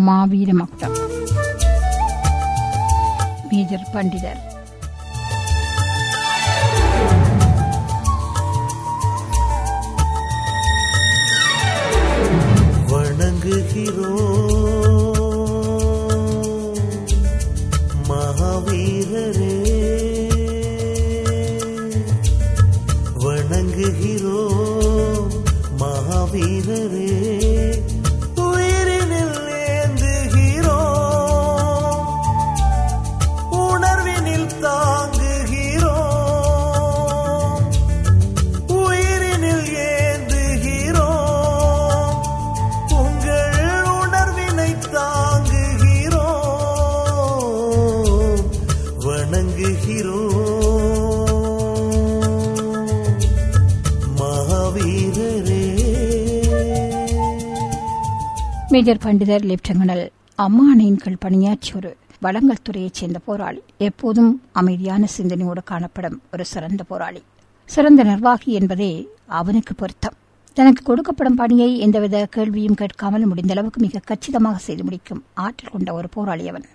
மாவீர மகுடம் மேஜர் பண்டிதர். வணங்குகிறோம் மகாவீரரே, வணங்குகிறோம் மகாவீரரே, உயிரினில் ஏந்துகிறோம், உணர்வினில் தாங்குகிறோம், உயிரினில் ஏந்துகிறோம், உங்கள் உணர்வினை தாங்குகிறோம், வணங்குகிறோம் மகாவீரரே. மேஜர் பண்டிதர் லெப்டினல் அம்மானின் கீழ் பணியாற்றிய ஒரு வழங்கல் துறையைச் சேர்ந்த போராளி. எப்போதும் அமைதியான சிந்தனையோடு காணப்படும் ஒரு சிறந்த போராளி. சிறந்த நிர்வாகி என்பதே அவனுக்கு பொருத்தம். தனக்கு கொடுக்கப்படும் பணியை எந்தவித கேள்வியும் கேட்காமல் முடிந்த அளவுக்கு மிக கச்சிதமாக செய்து முடிக்கும் ஆற்றல் கொண்ட ஒரு போராளி அவன்.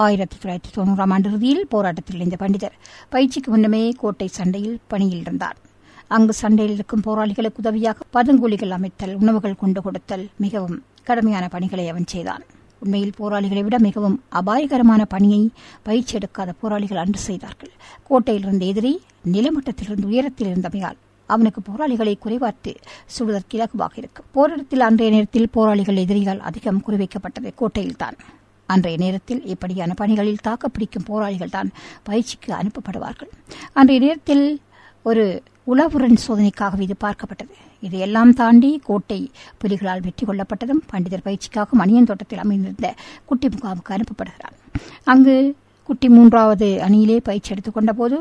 1990 ஆண்டு இறுதியில் போராட்டத்தில் இந்த பண்டிதர் பயிற்சிக்கு முன்னமே கோட்டை சண்டையில் பணியில் இருந்தார். அங்கு சண்டையில் இருக்கும் போராளிகளுக்கு உதவியாக பதுங்குழிகள் அமைத்தல், உணவுகள் கொண்டு கொடுத்தல், மிகவும் கடுமையான பணிகளை அவன் செய்தான். உண்மையில் போராளிகளை விட மிகவும் அபாயகரமான பணியை பயிற்சி எடுக்காத போராளிகள் அன்று செய்தார்கள். கோட்டையில் இருந்த எதிரி நிலமட்டத்திலிருந்து உயரத்தில் இருந்தமையால் அவனுக்கு போராளிகளை குறைவார்த்து சுடுவதற்கு இலகுவாக இருக்கும். போராட்டத்தில் அன்றைய நேரத்தில் போராளிகள் எதிரியால் அதிகம் குறிவைக்கப்பட்டது கோட்டையில்தான். அன்றைய நேரத்தில் இப்படியான பணிகளில் தாக்குப்பிடிக்கும் போராளிகள் தான் பயிற்சிக்கு அனுப்பப்படுவார்கள். அன்றைய நேரத்தில் ஒரு உளவுரண் சோதனைக்காக இது பார்க்கப்பட்டது. இதையெல்லாம் தாண்டி கோட்டை புலிகளால் வெற்றி கொள்ளப்பட்டதும் பண்டிதர் பயிற்சிக்காக மணியன் தோட்டத்தில் அமைந்திருந்த குட்டி முகாமுக்கு அனுப்பப்படுகிறார். அங்கு குட்டி 3வது அணியிலே பயிற்சி எடுத்துக் கொண்ட போது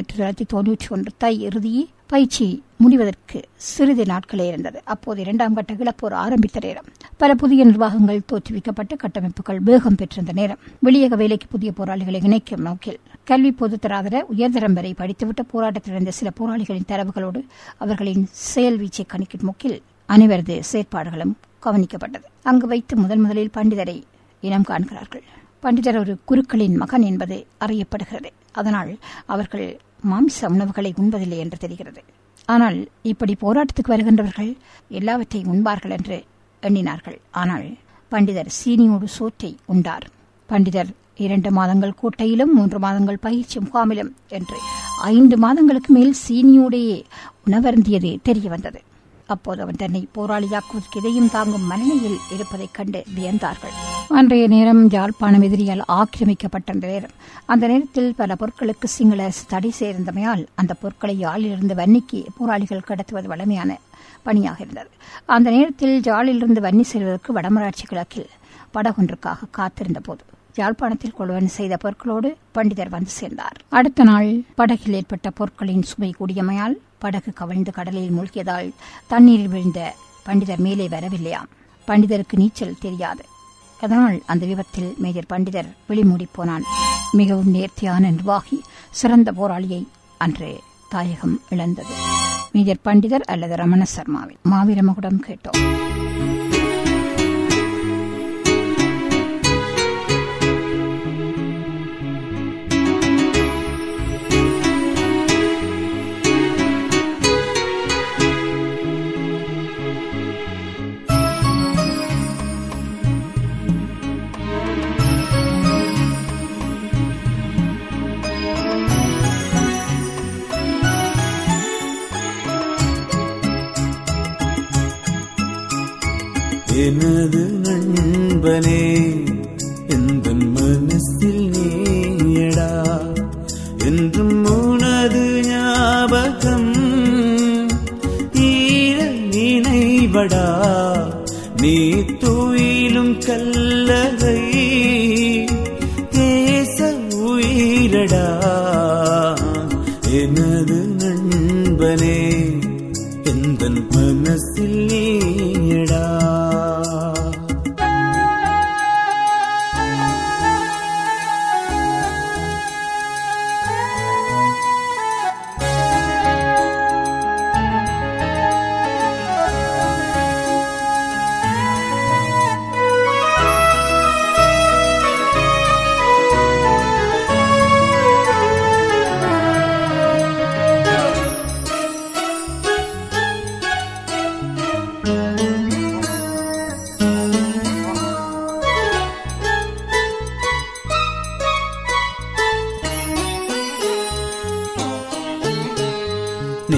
1991 தை இறுதியே பயிற்சி முடிவதற்கு சிறிது நாட்களே இருந்தது. அப்போது 2ஆம் கட்ட இழப்போர் ஆரம்பித்த நேரம். பல புதிய நிர்வாகங்கள் தோற்றுவிக்கப்பட்டு கட்டமைப்புகள் வேகம் பெற்றிருந்த நேரம். வெளியக வேலைக்கு புதிய போராளிகளை இணைக்கும் நோக்கில் கல்வி பொதுத்தராதர உயர்தரம் வரை படித்துவிட்டு போராட்டத்தில் இருந்த சில போராளிகளின் தரவுகளோடு அவர்களின் செயல் வீச்சை கணிக்கும் நோக்கில் அனைவரது செயற்பாடுகளும் கவனிக்கப்பட்டது. அங்கு வைத்து முதலில் பண்டிதரை இனம் காண்கிறார்கள். பண்டிதர் ஒரு குருக்களின் மகன் என்பது அறியப்படுகிறது. அதனால் அவர்கள் மாமிச உணவுகளை உண்பதில்லை என்று தெரிகிறது. ஆனால் இப்படி போராட்டத்துக்கு வருகின்றவர்கள் எல்லாவற்றையும் உண்பார்கள் என்று எண்ணினார்கள். ஆனால் பண்டிதர் சீனியோடு சோற்றை உண்டார். பண்டிதர் 2 மாதங்கள் கோட்டையிலும் 3 மாதங்கள் பயிற்சி முகாமிலும் என்று 5 மாதங்களுக்கு மேல் சீனியோடையே உணவருந்தியது தெரிய வந்தது. அப்போது அவன் தன்னை போராளியாக்குவதற்கு எதையும் தாங்கும் மனநிலையில் இருப்பதைக் கண்டு வியந்தார்கள். அன்றைய நேரம் யாழ்ப்பாணம் எதிரியால் ஆக்கிரமிக்கப்பட்ட நேரம். அந்த நேரத்தில் பல பொருட்களுக்கு சிங்கள அரசு தடை செய்திருந்தமையால் அந்த பொருட்களை யாழிலிருந்து வன்னிக்கு போராளிகள் கடத்துவது வழமையான பணியாக இருந்தது. அந்த நேரத்தில் யாழிலிருந்து வன்னி செல்வதற்கு வடமராட்சி கிழக்கில் படகொன்றுக்காக காத்திருந்த போது யாழ்ப்பாணத்தில் கொள்வன் செய்த பொருட்களோடு பண்டிதர் வந்து சேர்ந்தார். அடுத்த நாள் படகில் ஏற்பட்ட பொருட்களின் சுமை கூடியமையால் படகு கவிழ்ந்து கடலில் மூழ்கியதால் தண்ணீரில் விழுந்த பண்டிதர் மேலே வரவில்லையாம். பண்டிதருக்கு நீச்சல் தெரியாது. அதனால் அந்த விபத்தில் மேஜர் பண்டிதர் விழிமூடி போனான். மிகவும் நேர்த்தியான நிர்வாகி, சிறந்த போராளியை அன்று தாயகம் இழந்தது. மேஜர் பண்டிதர் அல்லது ரமண சர்மாவின் மாவீர மகுடம் கேட்டோம். எனது நண்பனே, எந்த மனசில் நீயடா, என்றும் உனது ஞாபகம் ஈர நினைவடா, நீ துயிலும் கல்லறை தேச உயிரடா. எனது நண்பனே, எந்த மனசில் நீயடா.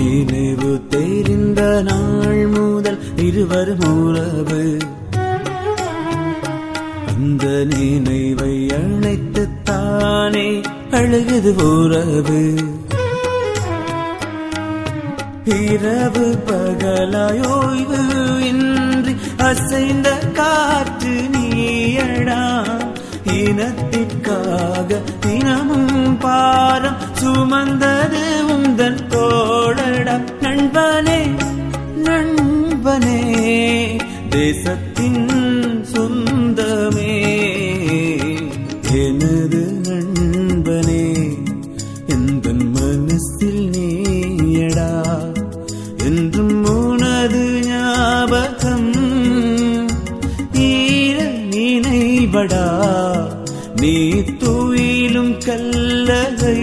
நினைவு தெரிந்த நாள் முதல் இருவரும் உறவு. அந்த நினைவை அணைத்துத்தானே அழுகுது உறவு. இரவு பகலாயோய்வு இன்றி அசைந்த காற்று நீயடா. இனத்திற்காக தினமும் பாரம் சுமந்தது உந்தன் தோழடா. நண்பனே நண்பனே தேசத்தின் சொந்தமே, எனது நண்பனே எந்தன் மனசில் நீயடா. என்றும் உனது ஞாபகம் ஈர நினைவடா. நீ துயிலும் கல்லகை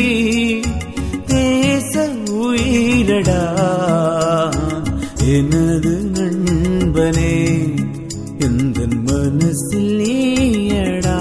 தேச உயிரடா. எனது நண்பனே எந்தன் மனசில் நீயடா.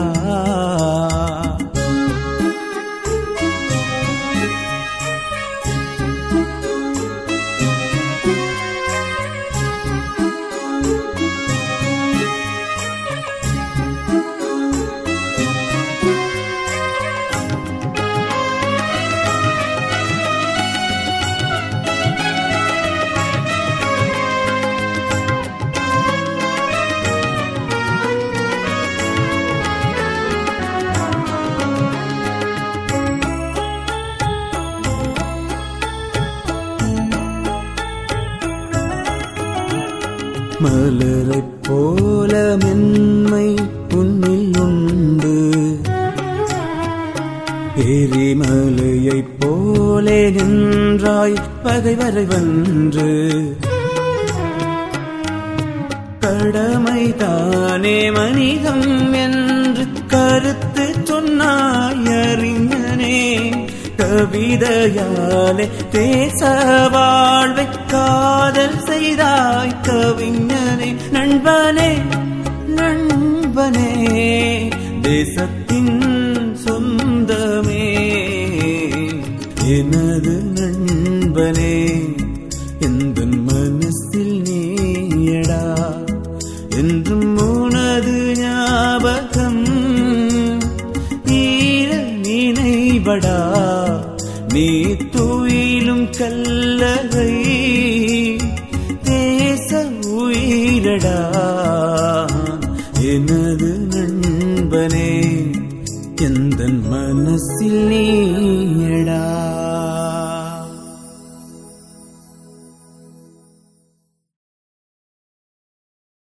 மலரைப் போல மென்மை உன்னில் உண்டு. எரிமலையைப் போலே நின்றாய் பகைவரை வென்று. கடமைதானே மனிதம் என்று கருத்து சொன்னாய் அறிஞனே. கவிதையாலே தேச வாழ்வை காதல் செய்தாய் கவிஞனே. நண்பனே நண்பனே தேசத்தின் சொந்தமே, எனது நண்பனே எந்தன் மனசில் நீயடா. என்றும் உனது ஞாபகம் ஈர நினைவடா. நீ துயிலும் கல்லகை தேச உயிரடா. எனது நண்பனே எந்தன் மனசில் நீயடா.